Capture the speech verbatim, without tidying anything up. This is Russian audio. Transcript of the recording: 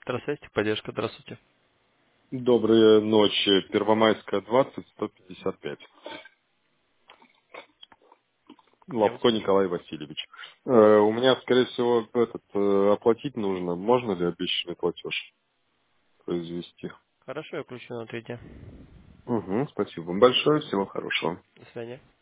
Здравствуйте, техподдержка, здравствуйте. Доброй ночи. Первомайская, двадцать, сто пятьдесят пять. Я вас Лобко Николай Васильевич. Э, у меня, скорее всего, этот, э, оплатить нужно. Можно ли обещанный платеж произвести? хорошо, я включу на третье. Угу, спасибо вам большое. Всего хорошего. До свидания.